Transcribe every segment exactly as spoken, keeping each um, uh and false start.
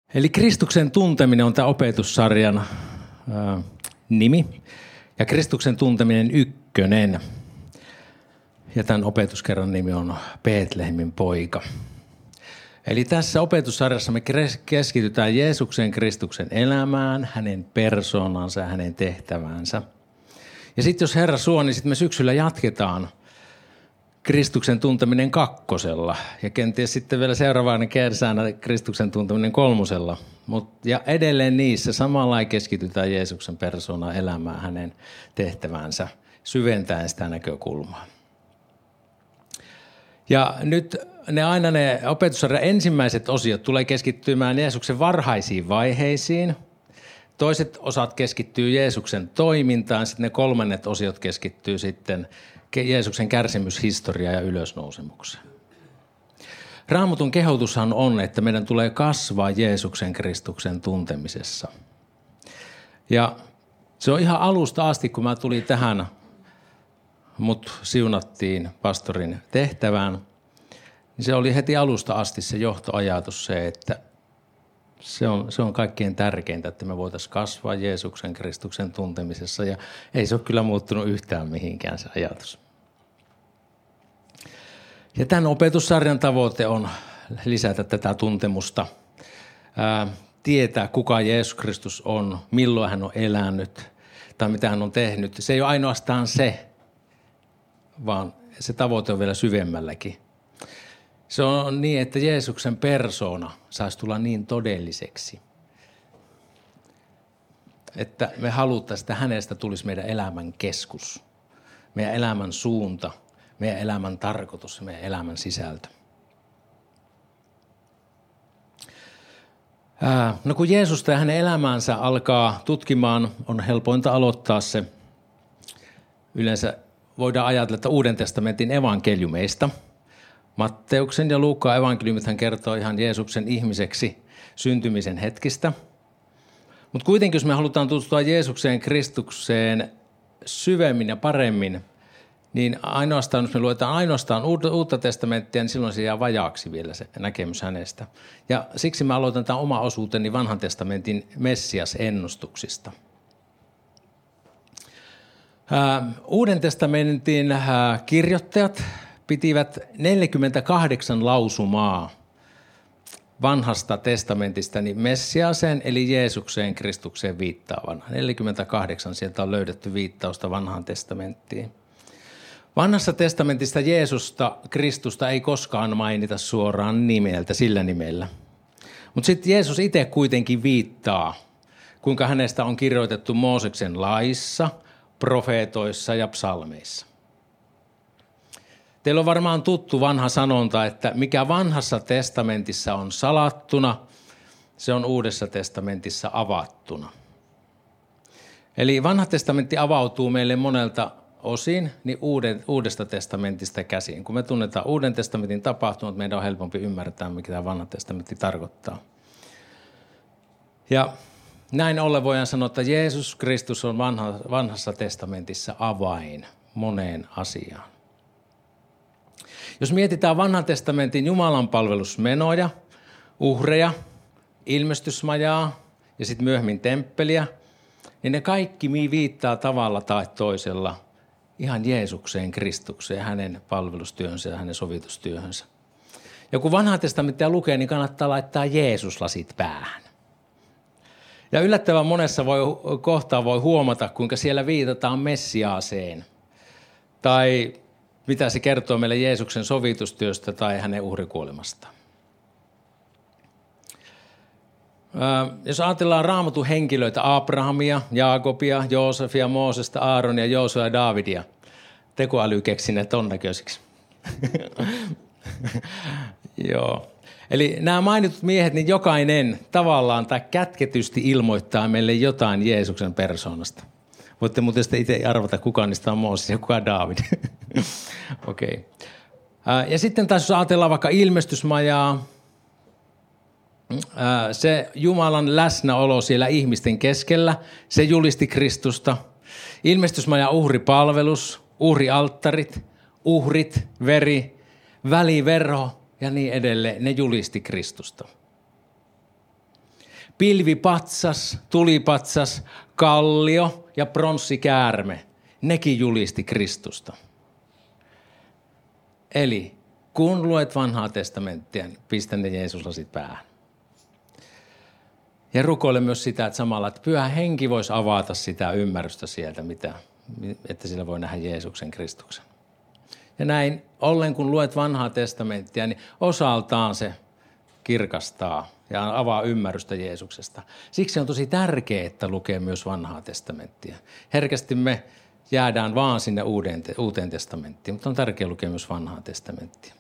Eli Kristuksen tunteminen on tämä opetussarjan ää, nimi ja Kristuksen tunteminen ykkönen. Ja tämän opetuskerran nimi on Betlehemin poika. Eli tässä opetussarjassa me keskitytään Jeesuksen Kristuksen elämään, hänen persoonansa ja hänen tehtävänsä. Ja sitten jos Herra suo, niin sitten me syksyllä jatketaan Kristuksen tunteminen kakkosella ja kenties sitten vielä seuraavana kersänä Kristuksen tunteminen kolmosella. Mut, ja edelleen niissä samalla keskitytään Jeesuksen persoonaan, elämään, hänen tehtävänsä, syventäen sitä näkökulmaa. Ja nyt ne aina ne opetussarjan ensimmäiset osiot tulee keskittymään Jeesuksen varhaisiin vaiheisiin. Toiset osat keskittyy Jeesuksen toimintaan, sitten ne kolmannet osiot keskittyy sitten Jeesuksen kärsimyshistoriaan ja ylösnousemukseen. Raamatun kehotushan on, että meidän tulee kasvaa Jeesuksen Kristuksen tuntemisessa. Ja se on ihan alusta asti, kun mä tulin tähän, mut siunattiin pastorin tehtävään, niin se oli heti alusta asti se johtoajatus se, että se on, se on kaikkein tärkeintä, että me voitaisiin kasvaa Jeesuksen Kristuksen tuntemisessa ja ei se ole kyllä muuttunut yhtään mihinkään se ajatus. Ja tämän opetussarjan tavoite on lisätä tätä tuntemusta, ää, tietää kuka Jeesus Kristus on, milloin hän on elänyt tai mitä hän on tehnyt. Se ei ole ainoastaan se, vaan se tavoite on vielä syvemmälläkin. Se on niin, että Jeesuksen persoona saisi tulla niin todelliseksi, että me haluttaisiin, että hänestä tulisi meidän elämän keskus, meidän elämän suunta, meidän elämän tarkoitus ja meidän elämän sisältö. Ää, no kun Jeesusta ja hänen elämäänsä alkaa tutkimaan, on helpointa aloittaa se. Yleensä voidaan ajatella, että Uuden testamentin evankeliumeista. Matteuksen ja Luukkaan evankeliumithan kertoo ihan Jeesuksen ihmiseksi syntymisen hetkistä. Mutta kuitenkin, jos me halutaan tutustua Jeesukseen Kristukseen syvemmin ja paremmin, niin ainoastaan, jos me luetaan ainoastaan Uutta testamenttia, niin silloin se jää vajaaksi vielä se näkemys hänestä. Ja siksi mä aloitan tämän oma osuuteni Vanhan testamentin Messias-ennustuksista. Uuden testamentin kirjoittajat pitivät neljäkymmentäkahdeksan lausumaa Vanhasta testamentista niin Messiaseen eli Jeesukseen Kristukseen viittaavana. neljäkymmentäkahdeksan sieltä on löydetty viittausta Vanhaan testamenttiin. Vanhassa testamentista Jeesusta, Kristusta ei koskaan mainita suoraan nimeltä, sillä nimellä. Mutta sitten Jeesus itse kuitenkin viittaa, kuinka hänestä on kirjoitettu Mooseksen laissa, profeetoissa ja psalmeissa. Teillä on varmaan tuttu vanha sanonta, että mikä vanhassa testamentissa on salattuna, se on Uudessa testamentissa avattuna. Eli vanha testamentti avautuu meille monelta osin niin uuden, Uudesta testamentista käsin. Kun me tunnetaan Uuden testamentin tapahtumat, meidän on helpompi ymmärtää, mikä tämä vanha testamentti tarkoittaa. Ja näin ollen voidaan sanoa, että Jeesus Kristus on vanha, vanhassa testamentissa avain moneen asiaan. Jos mietitään vanhan testamentin Jumalan palvelusmenoja, uhreja, ilmestysmajaa ja sitten myöhemmin temppeliä, niin ne kaikki viittaa tavalla tai toisella ihan Jeesukseen, Kristukseen, hänen palvelustyönsä ja hänen sovitustyöhönsä. Ja kun vanhaa testamenttia lukee, niin kannattaa laittaa Jeesus-lasit päähän. Ja yllättävän monessa voi, kohtaa voi huomata, kuinka siellä viitataan Messiaaseen tai mitä se kertoo meille Jeesuksen sovitustyöstä tai hänen uhrikuolemastaan. Jos ajatellaan Raamatun henkilöitä, Abrahamia, Jaakobia, Joosefia, Moosesta, Aaronia, Joosua ja Daavidia, tekoäly keksineet ton näköisiksi. Joo. Eli nämä mainitut miehet, niin jokainen tavallaan tai kätketysti ilmoittaa meille jotain Jeesuksen persoonasta. Voitte muuten sitten itse arvata, kuka niistä on Mooses ja kuka Daavid. Okei. Okay. Ja sitten taas jos ajatellaan vaikka ilmestysmajaa, se Jumalan läsnäolo siellä ihmisten keskellä, se julisti Kristusta. Ilmestysmajan uhripalvelus, uhrialttarit, uhrit, veri, väliverho ja niin edelleen, ne julisti Kristusta. Pilvipatsas, tulipatsas, kallio ja pronssikäärme, nekin julisti Kristusta. Eli kun luet vanhaa testamenttia, niin pistä ne Jeesuslasit päähän. Ja rukoile myös sitä, että samalla, että Pyhä Henki voisi avata sitä ymmärrystä sieltä, mitä, että sillä voi nähdä Jeesuksen Kristuksen. Ja näin ollen, kun luet vanhaa testamenttia, niin osaltaan se kirkastaa ja avaa ymmärrystä Jeesuksesta. Siksi on tosi tärkeää, että lukee myös vanhaa testamenttia. Herkästi me jäädään vaan sinne uuteen, uuteen testamenttiin, mutta on tärkeää lukea myös vanhaa testamenttia.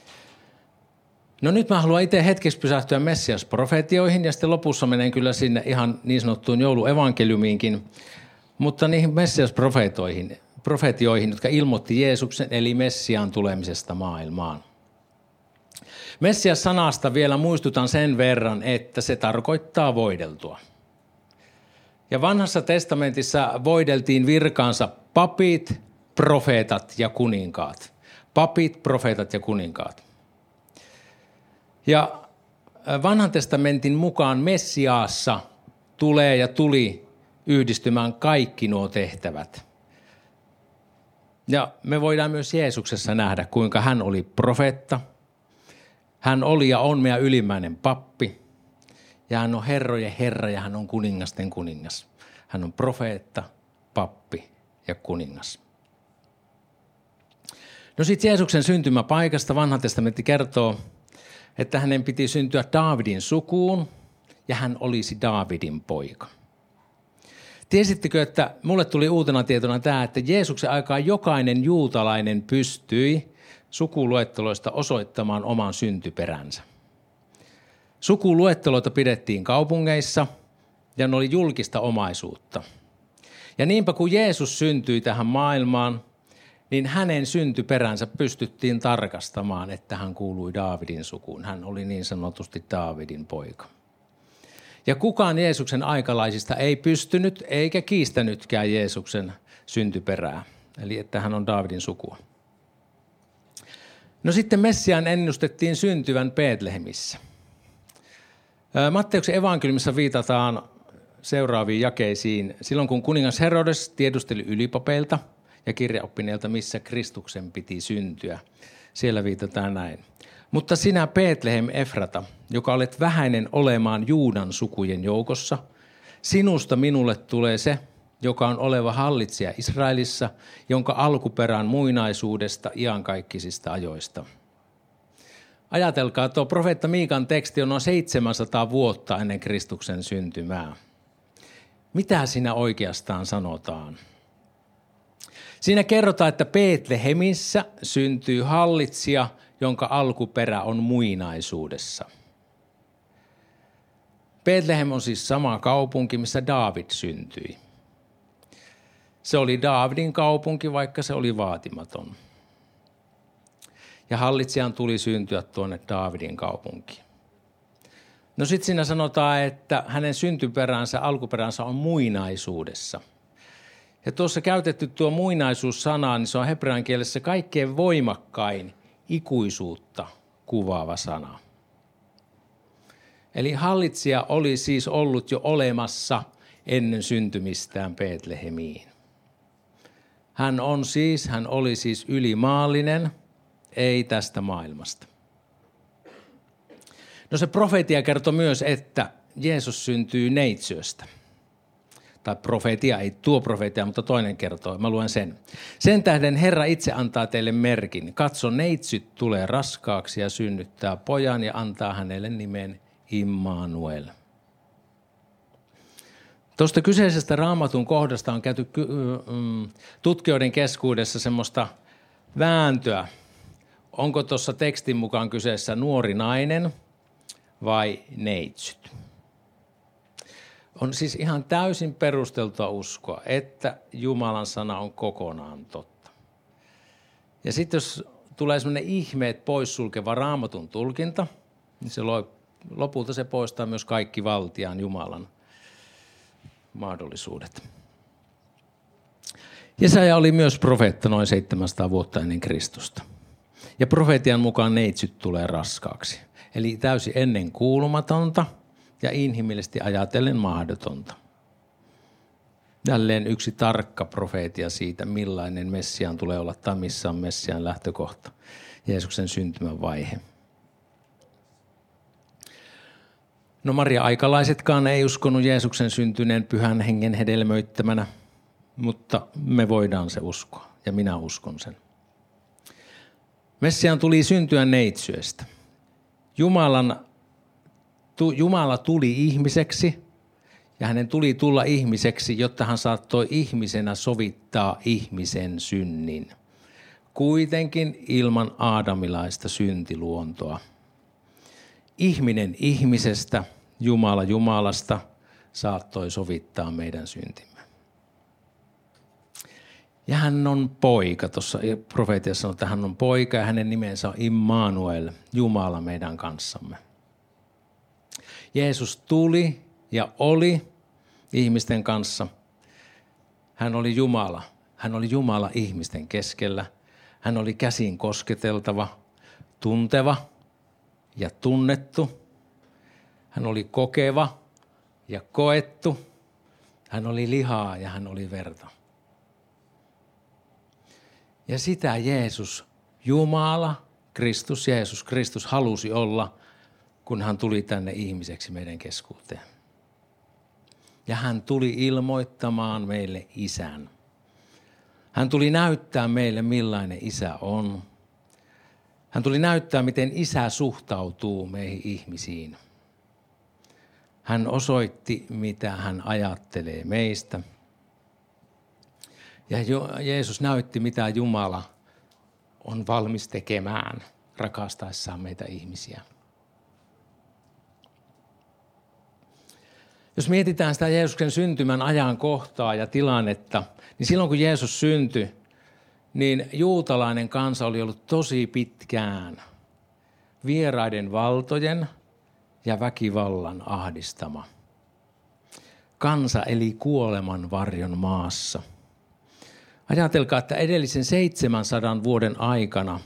No nyt mä haluan itse hetkeksi pysähtyä Messias-profetioihin ja sitten lopussa menen kyllä sinne ihan niin sanottuun jouluevankeliumiinkin, mutta niihin Messias-profetioihin, profetioihin, jotka ilmoitti Jeesuksen eli Messiaan tulemisesta maailmaan. Messias-sanasta vielä muistutan sen verran, että se tarkoittaa voideltua. Ja vanhassa testamentissa voideltiin virkaansa papit, profeetat ja kuninkaat. Papit, profeetat ja kuninkaat. Ja vanhan testamentin mukaan Messiaassa tulee ja tuli yhdistymään kaikki nuo tehtävät. Ja me voidaan myös Jeesuksessa nähdä, kuinka hän oli profeetta. Hän oli ja on meidän ylimmäinen pappi. Ja hän on herrojen herra ja hän on kuningasten kuningas. Hän on profeetta, pappi ja kuningas. No sitten Jeesuksen syntymäpaikasta vanha testamentti kertoo, että hänen piti syntyä Daavidin sukuun ja hän olisi Daavidin poika. Tiesittekö, että mulle tuli uutena tietona tämä, että Jeesuksen aikaan jokainen juutalainen pystyi sukuluetteloista osoittamaan oman syntyperänsä. Sukuluetteloita pidettiin kaupungeissa ja ne oli julkista omaisuutta. Ja niinpä kun Jeesus syntyi tähän maailmaan, niin hänen syntyperänsä pystyttiin tarkastamaan, että hän kuului Daavidin sukuun. Hän oli niin sanotusti Daavidin poika. Ja kukaan Jeesuksen aikalaisista ei pystynyt eikä kiistänytkään Jeesuksen syntyperää, eli että hän on Daavidin sukua. No sitten Messiaan ennustettiin syntyvän Betlehemissä. Matteuksen evankeliumissa viitataan seuraaviin jakeisiin. Silloin kun kuningas Herodes tiedusteli ylipapeilta ja kirjaoppineilta, missä Kristuksen piti syntyä. Siellä viitataan näin. Mutta sinä Betlehem Efrata, joka olet vähäinen olemaan Juudan sukujen joukossa, sinusta minulle tulee se, joka on oleva hallitsija Israelissa, jonka alkuperän muinaisuudesta iankaikkisista ajoista. Ajatelkaa, tuo profeetta Miikan teksti on noin seitsemänsataa vuotta ennen Kristuksen syntymää. Mitä siinä oikeastaan sanotaan? Siinä kerrotaan, että Betlehemissä syntyy hallitsija, jonka alkuperä on muinaisuudessa. Betlehem on siis sama kaupunki, missä Daavid syntyi. Se oli Daavidin kaupunki, vaikka se oli vaatimaton. Ja hallitsijan tuli syntyä tuonne Daavidin kaupunkiin. No sitten siinä sanotaan, että hänen syntyperänsä, alkuperänsä on muinaisuudessa. Ja tuossa käytetty tuo muinaisuussana, niin se on hebrean kielessä kaikkein voimakkain ikuisuutta kuvaava sana. Eli hallitsija oli siis ollut jo olemassa ennen syntymistään Betlehemiin. Hän on siis, hän oli siis ylimaallinen, ei tästä maailmasta. No se profeetia kertoi myös, että Jeesus syntyy neitsyöstä. Tai profeetia, ei tuo profeetia, mutta toinen kertoo. Mä luen sen. Sen tähden Herra itse antaa teille merkin. Katso, neitsyt tulee raskaaksi ja synnyttää pojan ja antaa hänelle nimen Immanuel. Tuosta kyseisestä Raamatun kohdasta on käyty tutkijoiden keskuudessa semmoista vääntöä. Onko tuossa tekstin mukaan kyseessä nuori nainen vai neitsyt? On siis ihan täysin perusteltua uskoa, että Jumalan sana on kokonaan totta. Ja sitten jos tulee semmoinen ihmeet poissulkeva Raamatun tulkinta, niin se lopulta se poistaa myös kaikki valtiaan Jumalan mahdollisuudet. Jesaja oli myös profeetta noin seitsemänsataa vuotta ennen Kristusta. Ja profetian mukaan neitsyt tulee raskaaksi. Eli täysin ennen kuulumatonta, ja inhimillisesti ajatellen mahdotonta. Jälleen yksi tarkka profeetia siitä, millainen Messiaan tulee olla tai missä on Messiaan lähtökohta, Jeesuksen syntymän vaihe. No Maria-aikalaisetkaan ei uskonut Jeesuksen syntyneen Pyhän Hengen hedelmöittämänä, mutta me voidaan se uskoa ja minä uskon sen. Messiaan tuli syntyä neitsyestä. Jumalan, tu, Jumala tuli ihmiseksi ja hänen tuli tulla ihmiseksi, jotta hän saattoi ihmisenä sovittaa ihmisen synnin. Kuitenkin ilman aadamilaista syntiluontoa. Ihminen ihmisestä, Jumala Jumalasta saattoi sovittaa meidän syntimme. Ja hän on poika, tuossa profeetiassa sanoo, että hän on poika ja hänen nimensä on Immanuel, Jumala meidän kanssamme. Jeesus tuli ja oli ihmisten kanssa. Hän oli Jumala. Hän oli Jumala ihmisten keskellä. Hän oli käsin kosketeltava, tunteva ja tunnettu. Hän oli kokeva ja koettu. Hän oli lihaa ja hän oli verta. Ja sitä Jeesus, Jumala, Kristus, Jeesus Kristus halusi olla, kun hän tuli tänne ihmiseksi meidän keskuuteen. Ja hän tuli ilmoittamaan meille isän. Hän tuli näyttää meille, millainen isä on. Hän tuli näyttää, miten isä suhtautuu meihin ihmisiin. Hän osoitti, mitä hän ajattelee meistä. Ja Jeesus näytti, mitä Jumala on valmis tekemään rakastaessaan meitä ihmisiä. Jos mietitään sitä Jeesuksen syntymän ajankohtaa ja tilannetta, niin silloin kun Jeesus syntyi, niin juutalainen kansa oli ollut tosi pitkään vieraiden valtojen ja väkivallan ahdistama. Kansa eli kuoleman varjon maassa. Ajatelkaa, että edellisen seitsemänsadan vuoden aikana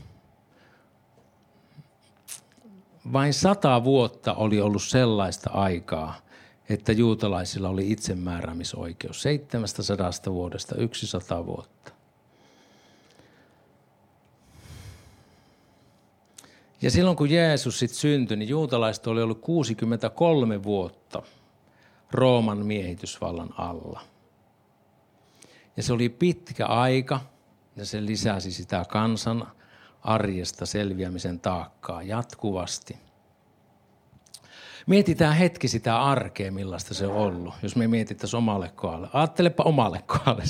vain sata vuotta oli ollut sellaista aikaa, että juutalaisilla oli itsemääräämisoikeus. seitsemästäsadasta vuodesta yksi sata vuotta. Ja silloin kun Jeesus sitten syntyi, niin juutalaiset oli ollut kuusikymmentäkolme vuotta Rooman miehitysvallan alla. Ja se oli pitkä aika ja se lisäsi sitä kansan arjesta selviämisen taakkaa jatkuvasti. Mietitään hetki sitä arkea, millaista se on ollut, jos me mietittäisiin omalle kohdalle. Ajattelepa omalle kohdalle.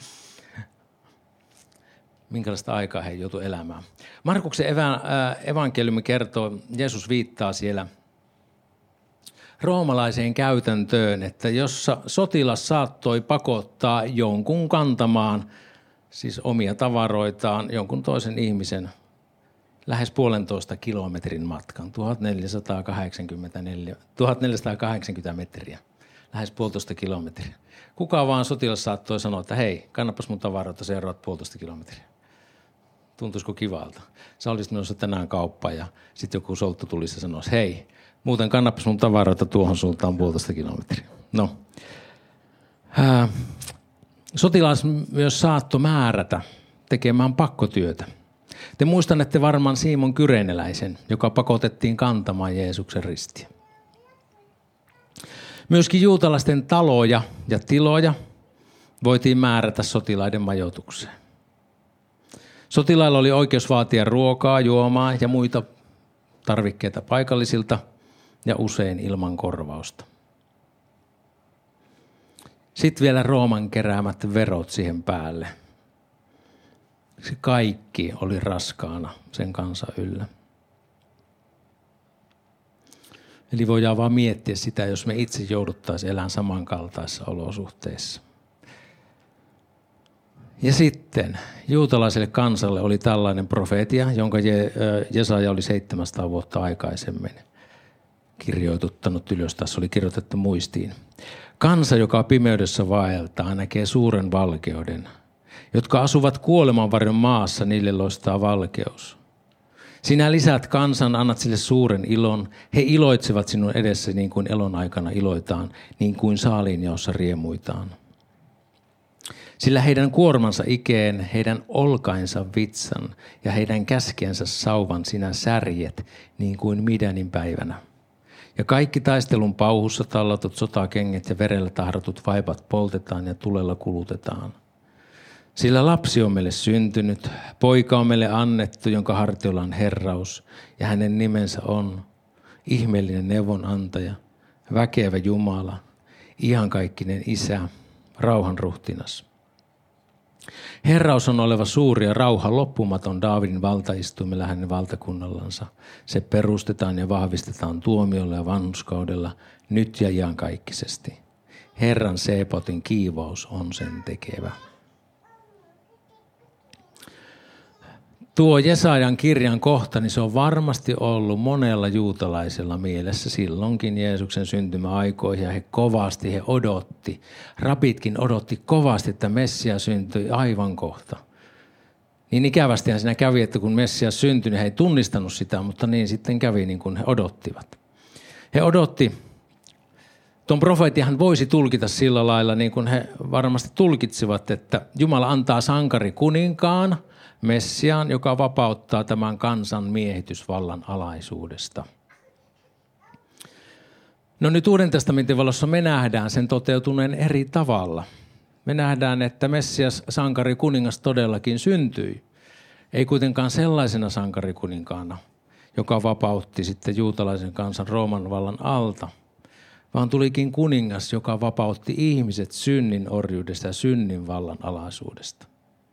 Minkälaista aikaa he joutuivat elämään. Markuksen evankeliumi kertoo, Jeesus viittaa siellä roomalaiseen käytäntöön, että jossa sotilas saattoi pakottaa jonkun kantamaan, siis omia tavaroitaan, jonkun toisen ihmisen lähes puolentoista kilometrin matkan, tuhatneljäsataakahdeksankymmentäneljä, tuhatneljäsataakahdeksankymmentä metriä, lähes puolitoista kilometriä. Kuka vaan sotilas saattoi sanoa, että hei, kannapas mun tavaroita seuraavat puolitoista kilometriä. Tuntuisiko kivalta? Sä olisit menossa tänään kauppaan ja sitten joku solttu tulisi ja sanoisi, hei, muuten kannapas mun tavaroita tuohon suuntaan puolitoista kilometriä. No, ää, sotilas myös saattoi määrätä tekemään pakkotyötä. Te muistanette varmaan Simon Kyreneläisen, joka pakotettiin kantamaan Jeesuksen ristiä. Myöskin juutalaisten taloja ja tiloja voitiin määrätä sotilaiden majoitukseen. Sotilailla oli oikeus vaatia ruokaa, juomaa ja muita tarvikkeita paikallisilta ja usein ilman korvausta. Sitten vielä Rooman keräämät verot siihen päälle. Se kaikki oli raskaana sen kansan yllä. Eli voidaan vaan miettiä sitä, jos me itse jouduttaisiin elämään samankaltaisissa olosuhteissa. Ja sitten juutalaiselle kansalle oli tällainen profeetia, jonka Jesaja oli seitsemänsataa vuotta aikaisemmin kirjoituttanut ylös. Tässä oli kirjoitettu muistiin. Kansa, joka pimeydessä vaeltaa, näkee suuren valkeuden. Jotka asuvat kuolemanvarjon maassa, niille loistaa valkeus. Sinä lisät kansan, annat sille suuren ilon. He iloitsevat sinun edessä niin kuin elon aikana iloitaan, niin kuin saaliinjaossa riemuitaan. Sillä heidän kuormansa ikeen, heidän olkainsa vitsan ja heidän käskensä sauvan sinä särjet, niin kuin Midianin päivänä. Ja kaikki taistelun pauhussa tallatut sotakengät ja verellä tahdotut vaipat poltetaan ja tulella kulutetaan. Sillä lapsi on meille syntynyt, poika on meille annettu, jonka hartiolla on herraus, ja hänen nimensä on ihmeellinen neuvonantaja, väkevä Jumala, iankaikkinen Isä, rauhan ruhtinas. Herraus on oleva suuri ja rauha loppumaton Daavidin valtaistuimella hänen valtakunnallansa. Se perustetaan ja vahvistetaan tuomiolla ja vanhurskaudella nyt ja iankaikkisesti. Herran Seebotin kiivaus on sen tekevä. Tuo Jesajan kirjan kohta, niin se on varmasti ollut monella juutalaisella mielessä silloinkin Jeesuksen syntymäaikoihin. Ja he kovasti, he odotti, rabitkin odotti kovasti, että Messias syntyi aivan kohta. Niin ikävästihän siinä kävi, että kun Messias syntyi, niin he ei tunnistanut sitä, mutta niin sitten kävi niin kuin he odottivat. He odotti, tuon profeetiahan voisi tulkita sillä lailla, niin kuin he varmasti tulkitsivat, että Jumala antaa sankari kuninkaan, Messiaan, joka vapauttaa tämän kansan miehitysvallan alaisuudesta. No nyt Uuden testamentin valossa me nähdään sen toteutuneen eri tavalla. Me nähdään, että Messias sankari kuningas todellakin syntyi. Ei kuitenkaan sellaisena sankarikuninkaana, joka vapautti sitten juutalaisen kansan Rooman vallan alta, vaan tulikin kuningas, joka vapautti ihmiset synnin orjuudesta ja synnin vallan alaisuudesta.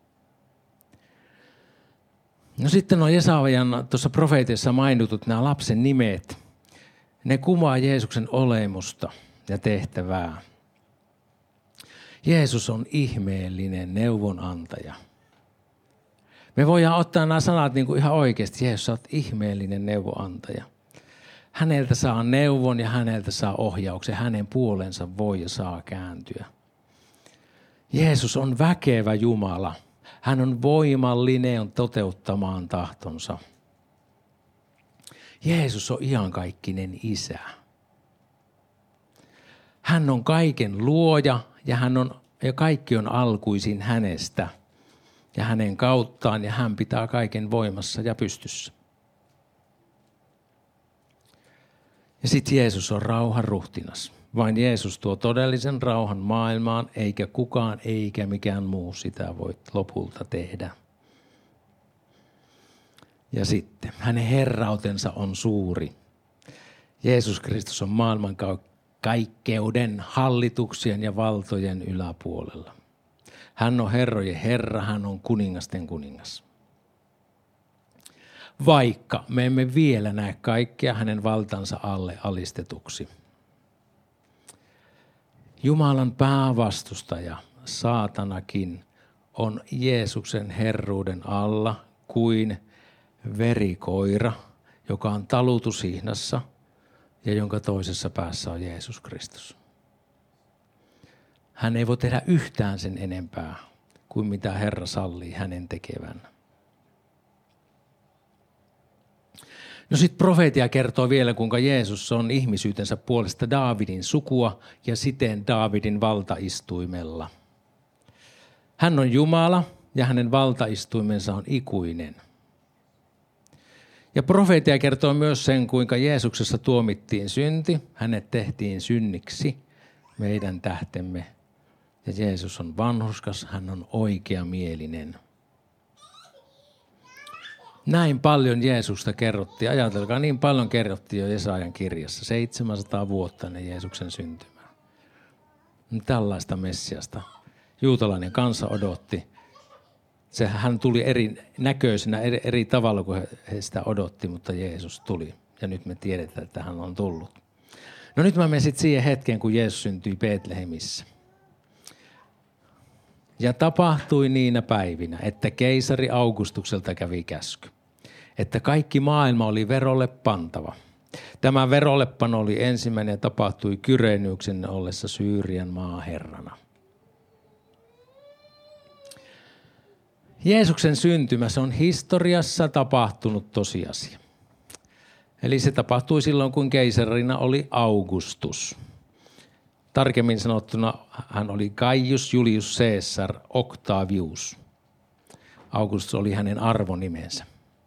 No sitten on Jesajan tuossa profeetissa mainitut nämä lapsen nimet. Ne kuvaa Jeesuksen olemusta ja tehtävää. Jeesus on ihmeellinen neuvonantaja. Me voidaan ottaa nämä sanat niin kuin ihan oikeasti. Jeesus on ihmeellinen neuvonantaja. Häneltä saa neuvon ja häneltä saa ohjauksen. Hänen puolensa voi ja saa kääntyä. Jeesus on väkevä Jumala. Hän on voimallinen toteuttamaan tahtonsa. Jeesus on iankaikkinen Isä. Hän on kaiken luoja ja, hän on, ja kaikki on alkuisin hänestä ja hänen kauttaan ja hän pitää kaiken voimassa ja pystyssä. Ja sitten Jeesus on rauhan ruhtinas. Vain Jeesus tuo todellisen rauhan maailmaan, eikä kukaan eikä mikään muu sitä voi lopulta tehdä. Ja sitten hänen herrautensa on suuri. Jeesus Kristus on maailman kaikkeuden, hallituksien ja valtojen yläpuolella. Hän on herrojen Herra, hän on kuningasten kuningas. Vaikka me emme vielä näe kaikkea hänen valtansa alle alistetuksi. Jumalan päävastustaja, saatanakin, on Jeesuksen herruuden alla kuin verikoira, joka on talutushihnassa ja jonka toisessa päässä on Jeesus Kristus. Hän ei voi tehdä yhtään sen enempää kuin mitä Herra sallii hänen tekevän. No sitten profeetia kertoo vielä, kuinka Jeesus on ihmisyytensä puolesta Daavidin sukua ja siten Daavidin valtaistuimella. Hän on Jumala ja hänen valtaistuimensa on ikuinen. Ja profeetia kertoo myös sen, kuinka Jeesuksessa tuomittiin synti, hänet tehtiin synniksi meidän tähtemme. Ja Jeesus on vanhurskas, hän on oikeamielinen. Näin paljon Jeesusta kerrottiin. Ajatelkaa, niin paljon kerrottiin jo Jesajan kirjassa. seitsemänsataa vuotta ennen Jeesuksen syntymää. Tällaista Messiasta juutalainen kansa odotti. Se, hän tuli eri näköisenä, eri, eri tavalla kuin he, he sitä odotti, mutta Jeesus tuli. Ja nyt me tiedetään, että hän on tullut. No nyt mä menen sitten siihen hetkeen, kun Jeesus syntyi Betlehemissä. Ja tapahtui niinä päivinä, että keisari Augustukselta kävi käsky, että kaikki maailma oli verolle pantava. Tämä verollepano oli ensimmäinen ja tapahtui Kyreniuksen ollessa Syyrian maaherrana. Jeesuksen syntymä, se on historiassa tapahtunut tosiasia. Eli se tapahtui silloin, kun keisarina oli Augustus. Tarkemmin sanottuna hän oli Gaius Julius Caesar Octavius. Augustus oli hänen arvonimensä.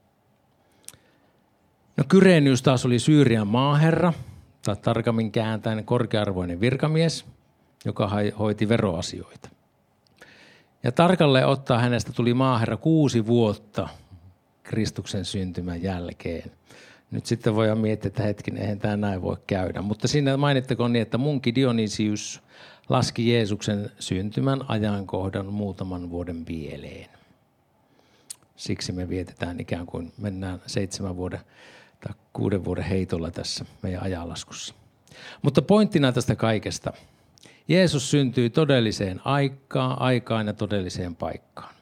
No Kyrenius taas oli Syyrian maaherra, tai tarkemmin kääntäen korkearvoinen virkamies, joka hoiti veroasioita. Ja tarkalleen ottaa hänestä tuli maaherra kuusi vuotta Kristuksen syntymän jälkeen. Nyt sitten voidaan miettiä, että hetken, eihän tämä näin voi käydä. Mutta siinä mainittakoon niin, että munki Dionysius laski Jeesuksen syntymän ajankohdan muutaman vuoden pieleen. Siksi me vietetään ikään kuin mennään seitsemän vuoden tai kuuden vuoden heitolla tässä meidän ajanlaskussa. Mutta pointtina tästä kaikesta. Jeesus syntyi todelliseen aikaan, aikaan ja todelliseen paikkaan.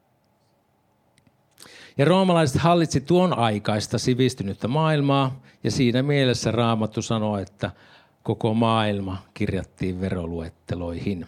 Ja roomalaiset hallitsi tuon aikaista sivistynyttä maailmaa, ja siinä mielessä Raamattu sanoo, että koko maailma kirjattiin veroluetteloihin.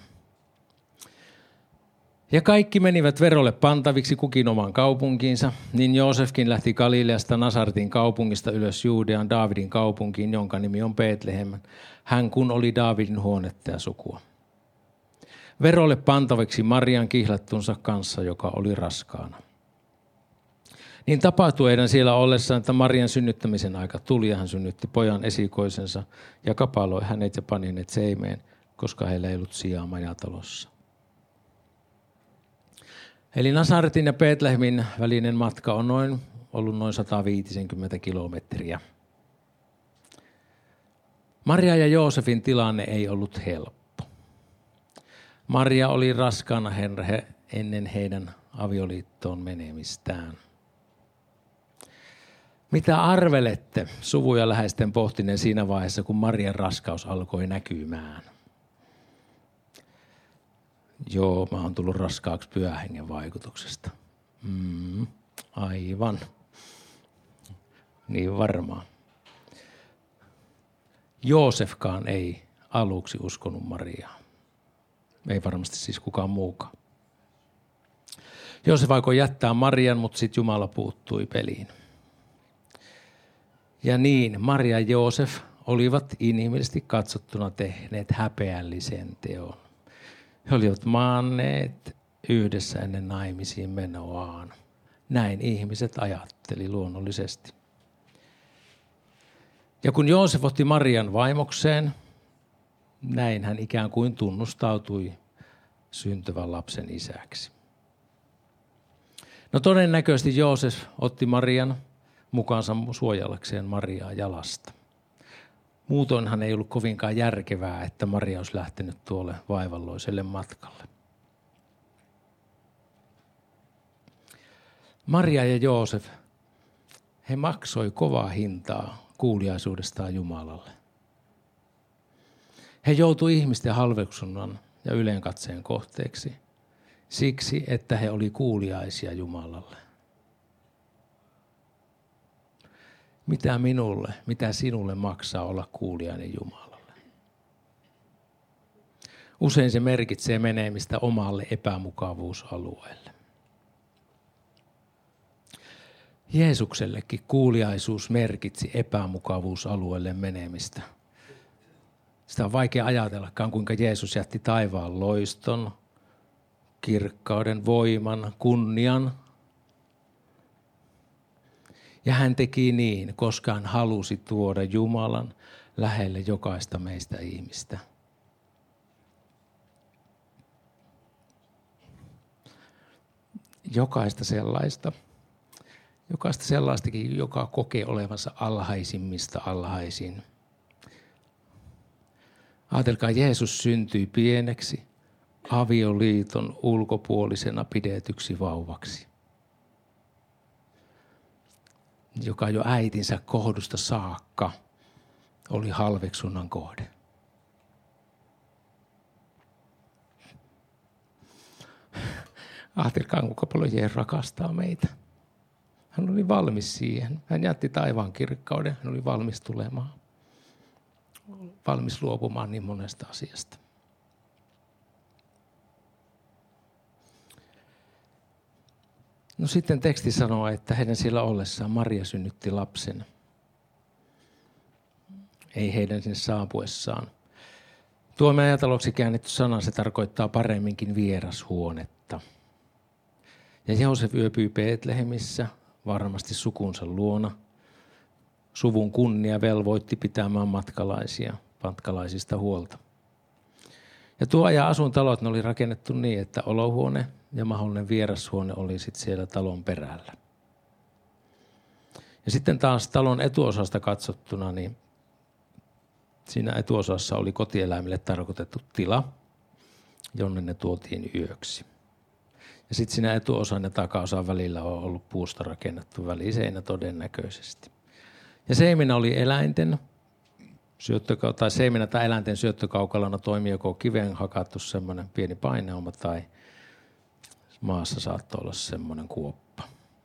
Ja kaikki menivät verolle pantaviksi kukin oman kaupunkiinsa, niin Joosefkin lähti Galileasta Nasaretin kaupungista ylös Juudean Daavidin kaupunkiin, jonka nimi on Betlehem, hän kun oli Daavidin huonetta ja sukua. Verolle pantaviksi Marian kihlattunsa kanssa, joka oli raskaana. Niin tapahtui heidän siellä ollessaan, että Marian synnyttämisen aika tuli ja hän synnytti pojan esikoisensa ja kapaloi hänet ja pani hänet seimeen, koska heillä ei ollut sijaa majatalossa. Eli Nasaretin ja Betlehemin välinen matka on noin, ollut noin sata viisikymmentä kilometriä. Maria ja Joosefin tilanne ei ollut helppo. Maria oli raskaana ennen heidän avioliittoon menemistään. Mitä arvelette suvun ja läheisten pohtineen siinä vaiheessa, kun Marian raskaus alkoi näkymään? Joo, mä oon tullut raskaaksi Pyhän Hengen vaikutuksesta. Mm, aivan. Niin varmaan. Joosefkaan ei aluksi uskonut Mariaa. Ei varmasti siis kukaan muukaan. Joosef aikoi jättää Marian, mutta sitten Jumala puuttui peliin. Ja niin, Maria ja Joosef olivat inhimillisesti katsottuna tehneet häpeällisen teon. He olivat maanneet yhdessä ennen naimisiin menoaan. Näin ihmiset ajatteli luonnollisesti. Ja kun Joosef otti Marian vaimokseen, näin hän ikään kuin tunnustautui syntyvän lapsen isäksi. No todennäköisesti Joosef otti Marian mukaansa suojellakseen Mariaa jalasta. Muutoinhan ei ollut kovinkaan järkevää, että Maria olisi lähtenyt tuolle vaivalloiselle matkalle. Maria ja Joosef, he maksoi kovaa hintaa kuuliaisuudestaan Jumalalle. He joutui ihmisten halveksunnan ja yleenkatseen kohteeksi siksi, että he oli kuuliaisia Jumalalle. Mitä minulle, mitä sinulle maksaa olla kuuliainen Jumalalle? Usein se merkitsee menemistä omalle epämukavuusalueelle. Jeesuksellekin kuuliaisuus merkitsi epämukavuusalueelle menemistä. Sitä on vaikea ajatellakaan, kuinka Jeesus jätti taivaan loiston, kirkkauden, voiman, kunnian. Ja hän teki niin, koska hän halusi tuoda Jumalan lähelle jokaista meistä ihmistä. Jokaista sellaista, jokaista sellaistakin, joka kokee olevansa alhaisimmista alhaisin. Ajatelkaa, Jeesus syntyi pieneksi, avioliiton ulkopuolisena pidetyksi vauvaksi, joka jo äitinsä kohdusta saakka oli halveksunnan kohde. Ajatelkaa, kuinka paljon Jeesus rakastaa meitä. Hän oli valmis siihen. Hän jätti taivaan kirkkauden. Hän oli valmis tulemaan. Valmis luopumaan niin monesta asiasta. No sitten teksti sanoo, että heidän siellä ollessaan Maria synnytti lapsen. Ei heidän sinne saapuessaan. Tuo me ajataloksi käännetty sana, se tarkoittaa paremminkin vierashuonetta. Ja Joosef yöpyi Betlehemissä, varmasti sukunsa luona. Suvun kunnia velvoitti pitämään matkalaisia, matkalaisista huolta. Ja tuo ajan asuintalot ne oli rakennettu niin, että olohuone ja mahdollinen vierashuone oli sitten siellä talon perällä. Ja sitten taas talon etuosasta katsottuna, niin siinä etuosassa oli kotieläimille tarkoitettu tila, jonne ne tuotiin yöksi. Ja sitten siinä etuosan ja takaosan välillä on ollut puusta rakennettu väliseinä todennäköisesti. Ja seimenä oli eläinten syöttöka- tai seimenä tai eläinten syöttökaukalana toimi joko kiveen hakattu semmoinen pieni paineuma tai maassa saattoi olla semmoinen kuoppa.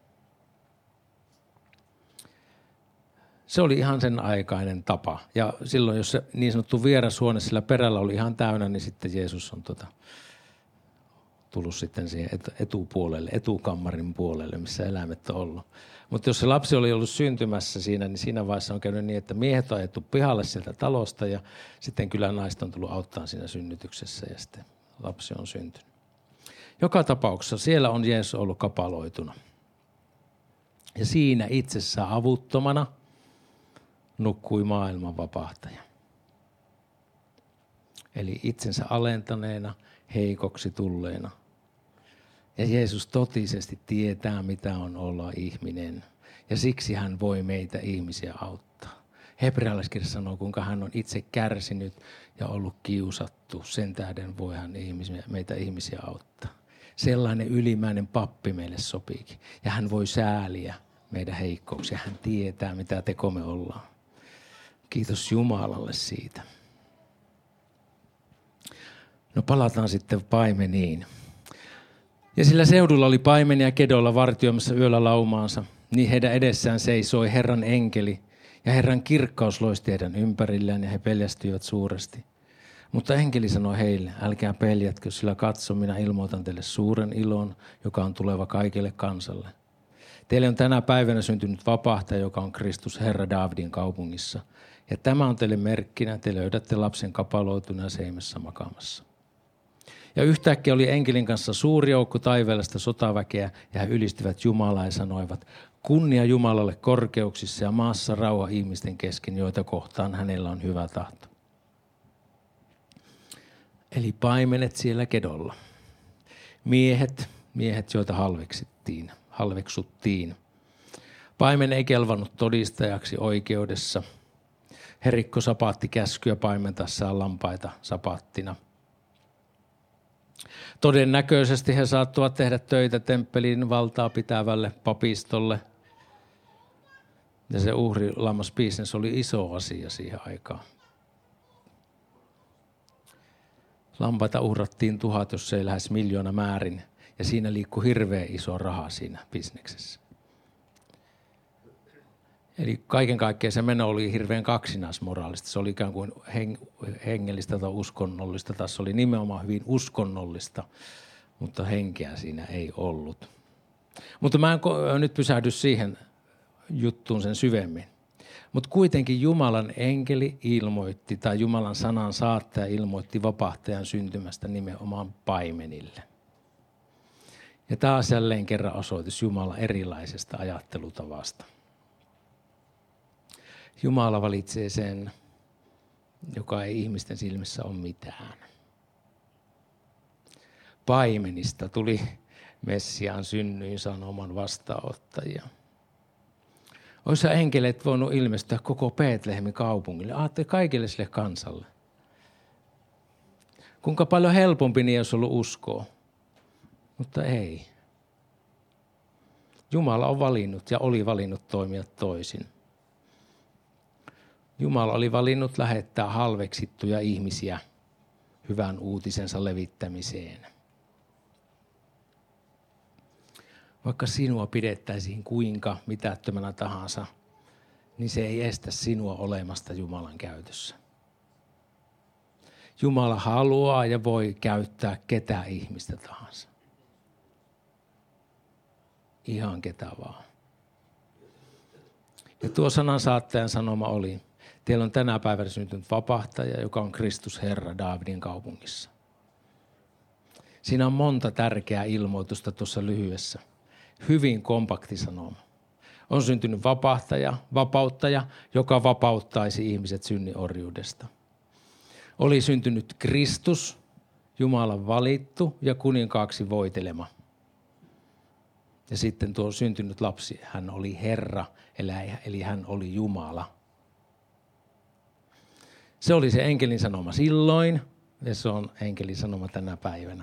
Se oli ihan sen aikainen tapa. Ja silloin, jos se niin sanottu vierashuone sillä perällä oli ihan täynnä, niin sitten Jeesus on tota, tullut sitten siihen etupuolelle, etukammarin puolelle, missä eläimet on ollut. Mutta jos se lapsi oli ollut syntymässä siinä, niin siinä vaiheessa on käynyt niin, että miehet on ajettu pihalle sieltä talosta ja sitten kyllä naiset on tullut auttaa siinä synnytyksessä ja sitten lapsi on syntynyt. Joka tapauksessa siellä on Jeesus ollut kapaloituna. Ja siinä itsessään avuttomana nukkui maailman vapahtaja. Eli itsensä alentaneena, heikoksi tulleena. Ja Jeesus totisesti tietää, mitä on olla ihminen. Ja siksi hän voi meitä ihmisiä auttaa. Hebrealaiskirja sanoo, kuinka hän on itse kärsinyt ja ollut kiusattu. Sen tähden voi hän ihmisiä, meitä ihmisiä auttaa. Sellainen ylimäinen pappi meille sopiikin. Ja hän voi sääliä meidän heikkouksia. Hän tietää, mitä tekomme ollaan. Kiitos Jumalalle siitä. No palataan sitten paimeniin. Ja sillä seudulla oli paimenia kedolla vartioimassa yöllä laumaansa. Niin heidän edessään seisoi Herran enkeli ja Herran kirkkaus loisti heidän ympärillään ja he peljästyivät suuresti. Mutta enkeli sanoi heille, älkää peljätkö, sillä katso, minä ilmoitan teille suuren ilon, joka on tuleva kaikille kansalle. Teille on tänä päivänä syntynyt vapahtaja, joka on Kristus Herra Daavidin kaupungissa. Ja tämä on teille merkkinä, te löydätte lapsen kapaloituna seimessä makaamassa. Ja yhtäkkiä oli enkelin kanssa suuri joukko taivaallista sotaväkeä ja he ylistivät Jumalaa ja sanoivat, kunnia Jumalalle korkeuksissa ja maassa rauha ihmisten kesken, joita kohtaan hänellä on hyvä tahto. Eli paimenet siellä kedolla. Miehet, miehet joita halveksittiin, halveksuttiin. Paimen ei kelvannut todistajaksi oikeudessa. He rikko sapaatti käskyä paimentassaan lampaita sapaattina. Todennäköisesti he saattuvat tehdä töitä temppelin valtaa pitävälle papistolle. Ja se uhrilammasbisnes oli iso asia siihen aikaan. Lampaita uhrattiin tuhat, jos ei lähes miljoona määrin. Ja siinä liikkui hirveän iso raha siinä bisneksessä. Eli kaiken kaikkiaan se meno oli hirveän kaksinaismoraalista. Se oli ikään kuin hengellistä tai uskonnollista. Tässä oli nimenomaan hyvin uskonnollista, mutta henkeä siinä ei ollut. Mutta mä en nyt pysähdy siihen juttuun sen syvemmin. Mutta kuitenkin Jumalan enkeli ilmoitti, tai Jumalan sanan saattaja ilmoitti vapahtajan syntymästä nimenomaan paimenille. Ja taas jälleen kerran osoitus Jumalan erilaisesta ajattelutavasta. Jumala valitsee sen, joka ei ihmisten silmissä ole mitään. Paimenista tuli Messiaan synnyin sanoman vastaanottajia. Olisi enkeleet voinut ilmestyä koko Betlehemin kaupungille. Ajattele kaikille sille kansalle. Kuinka paljon helpompi niin olisi ollut uskoa. Mutta ei. Jumala on valinnut ja oli valinnut toimia toisin. Jumala oli valinnut lähettää halveksittuja ihmisiä hyvän uutisensa levittämiseen. Vaikka sinua pidettäisiin kuinka mitättömänä tahansa, niin se ei estä sinua olemasta Jumalan käytössä. Jumala haluaa ja voi käyttää ketä ihmistä tahansa. ihan ketä vaan. Ja tuo sanan saattajan sanoma oli, teillä on tänä päivänä syntynyt vapahtaja, joka on Kristus Herra Daavidin kaupungissa. Siinä on monta tärkeää ilmoitusta tuossa lyhyessä. Hyvin kompakti sanoma. On syntynyt vapahtaja, vapauttaja, joka vapauttaisi ihmiset synnin orjuudesta. Oli syntynyt Kristus, Jumalan valittu ja kuninkaaksi voitelema. Ja sitten tuo syntynyt lapsi, hän oli Herra, eli hän oli Jumala. Se oli se enkelin sanoma silloin, ja se on enkelin sanoma tänä päivänä.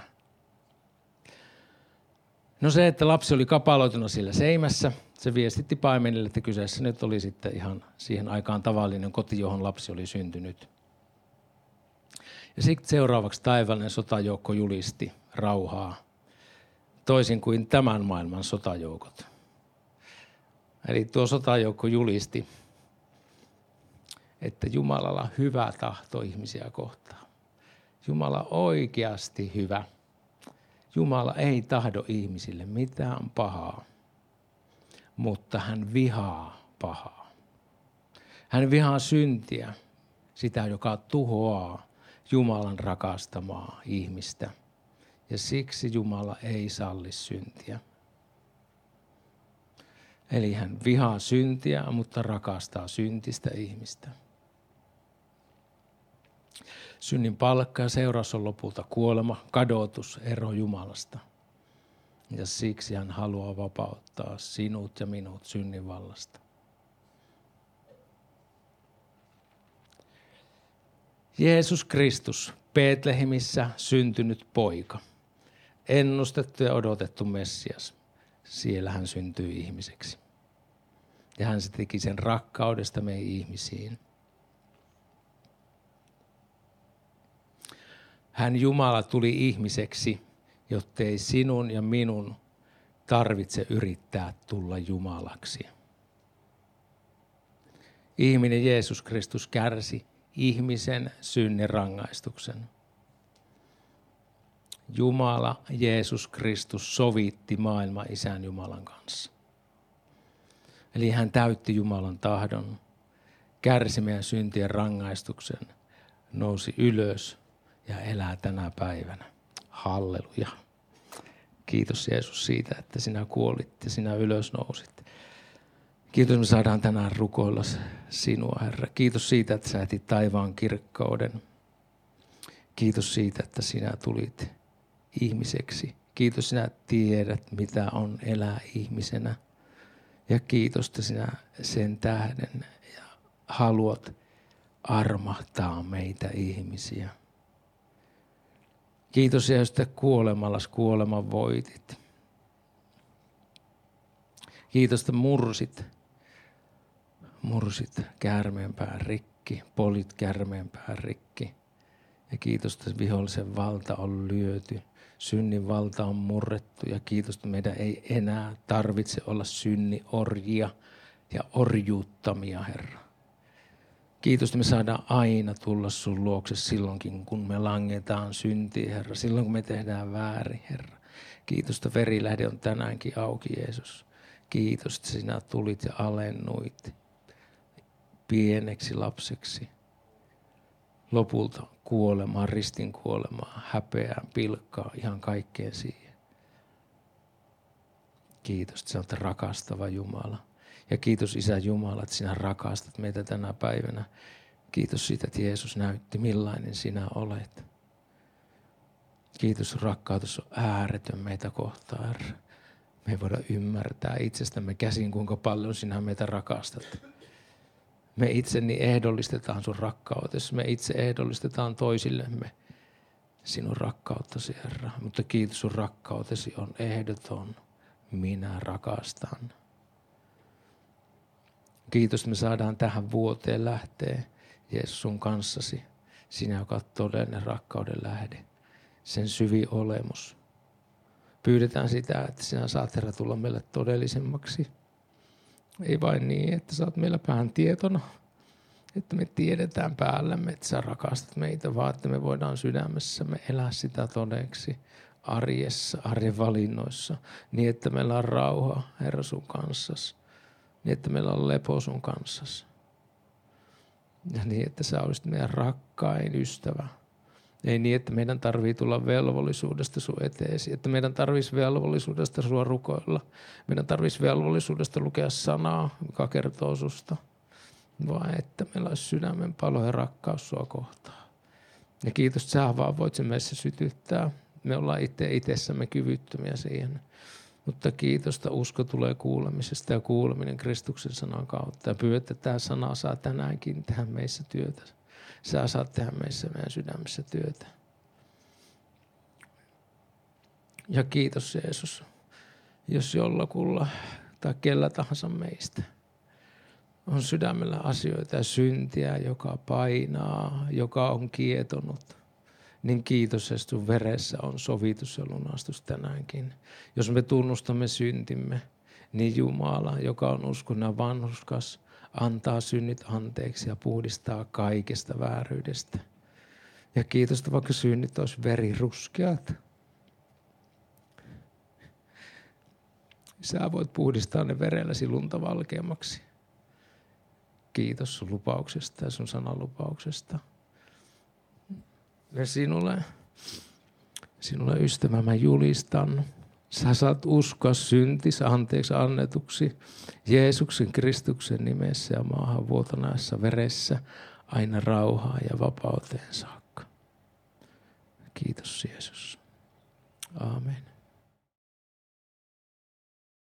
No se, että lapsi oli kapaloituna sillä seimässä, se viestitti paimenille, että kyseessä nyt oli sitten ihan siihen aikaan tavallinen koti, johon lapsi oli syntynyt. Ja sitten seuraavaksi taivaallinen sotajoukko julisti rauhaa, toisin kuin tämän maailman sotajoukot. Eli tuo sotajoukko julisti, että Jumalalla hyvä tahto ihmisiä kohtaan. Jumala oikeasti hyvä. Jumala ei tahdo ihmisille mitään pahaa, mutta hän vihaa pahaa. Hän vihaa syntiä, sitä joka tuhoaa Jumalan rakastamaa ihmistä. Ja siksi Jumala ei salli syntiä. Eli hän vihaa syntiä, mutta rakastaa syntistä ihmistä. Synnin palkka ja seuraus on lopulta kuolema, kadotus, ero Jumalasta. Ja siksi hän haluaa vapauttaa sinut ja minut synnin vallasta. Jeesus Kristus, Betlehemissä syntynyt poika, ennustettu ja odotettu Messias. Siellä hän syntyi ihmiseksi. Ja hän se teki sen rakkaudesta meihin ihmisiin. Hän Jumala tuli ihmiseksi, jottei sinun ja minun tarvitse yrittää tulla Jumalaksi. Ihminen Jeesus Kristus kärsi ihmisen synnin rangaistuksen. Jumala Jeesus Kristus sovitti maailman Isän Jumalan kanssa. Eli hän täytti Jumalan tahdon, kärsi meidän syntien rangaistuksen, nousi ylös ja elää tänä päivänä. Halleluja. Kiitos Jeesus siitä, että sinä kuolit ja sinä ylös nousit. Kiitos, me saadaan tänään rukoilla sinua, Herra. Kiitos siitä, että sä etit taivaan kirkkauden. Kiitos siitä, että sinä tulit ihmiseksi. Kiitos, sinä tiedät, mitä on elää ihmisenä. Ja kiitos, että sinä sen tähden ja haluat armahtaa meitä ihmisiä. Kiitos, Jeesus, että kuolemallas kuoleman voitit. Kiitos, että mursit, mursit käärmeenpään rikki, polit käärmeenpään rikki. Ja kiitos, että vihollisen valta on lyöty, synnin valta on murrettu. Ja kiitos, että meidän ei enää tarvitse olla synnin orjia ja orjuuttamia, Herra. Kiitos, että me saadaan aina tulla sun luokse silloinkin, kun me langetaan syntiin, Herra. Silloin, kun me tehdään väärin, Herra. Kiitos, että verilähde on tänäänkin auki, Jeesus. Kiitos, että sinä tulit ja alennuit pieneksi lapseksi. Lopulta kuolemaan, ristin kuolemaan, häpeään, pilkkaa, ihan kaikkeen siihen. Kiitos, että sinä olet rakastava Jumala. Ja kiitos Isä Jumala, että sinä rakastat meitä tänä päivänä. Kiitos siitä, että Jeesus näytti, millainen sinä olet. Kiitos, rakkautus on ääretön meitä kohtaan, Herra. Me ei voida ymmärtää itsestämme käsin, kuinka paljon sinä meitä rakastat. Me itse niin ehdollistetaan sun rakkautesi. Me itse ehdollistetaan toisillemme sinun rakkauttasi, Herra. Mutta kiitos, sun rakkautesi on ehdoton. Minä rakastan. Kiitos, että me saadaan tähän vuoteen lähteä, Jeesus, sun kanssasi. Sinä, joka on todellinen rakkauden lähde. Sen syvi olemus. Pyydetään sitä, että sinä saat, Herra, tulla meille todellisemmaksi. Ei vain niin, että sä oot meillä pään tietona, että me tiedetään päällämme, että sä rakastat meitä, vaan että me voidaan sydämessämme elää sitä todeksi. arjessa, arjen valinnoissa, niin että meillä on rauha, Herra, sun kanssasi, niin että meillä on lepo sun kanssasi. Ja niin, että sä olisit meidän rakkain ystävä. Ei niin, että meidän tarvii tulla velvollisuudesta sun eteesi, että meidän tarvitsisi velvollisuudesta sua rukoilla. Meidän tarvitsisi velvollisuudesta lukea sanaa, joka kertoo susta, vaan että meillä olisi sydämen palo ja rakkaus sua kohtaan. Ja kiitos, että sä vaan voit sen meissä sytyttää. Me ollaan itse itsessämme kyvyttömiä siihen. Mutta kiitosta, usko tulee kuulemisesta ja kuuleminen Kristuksen sanan kautta. Ja pyydät, että tämä sana saa tänäänkin tehdä meissä työtä. Sä saat tehdä meissä meidän sydämessä työtä. Ja kiitos Jeesus, jos jollakulla tai kellä tahansa meistä on sydämellä asioita ja syntiä, joka painaa, joka on kietonut, niin kiitos, että sun veressä on sovitus ja lunastus tänäänkin. Jos me tunnustamme syntimme, niin Jumala, joka on uskonnan vanhurskas, antaa synnit anteeksi ja puhdistaa kaikesta vääryydestä. Ja kiitos, että vaikka synnit olisi veriruskeat, sä voit puhdistaa ne verelläsi lunta valkeammaksi. Kiitos sun lupauksesta ja sun sanan lupauksesta. Ja sinulle, sinulle ystävä mä julistan. Sä saat uskoa syntis anteeksi annetuksi Jeesuksen Kristuksen nimessä ja maahan vuotaneessa veressä aina rauhaa ja vapauteen saakka. Kiitos Jeesus. Aamen.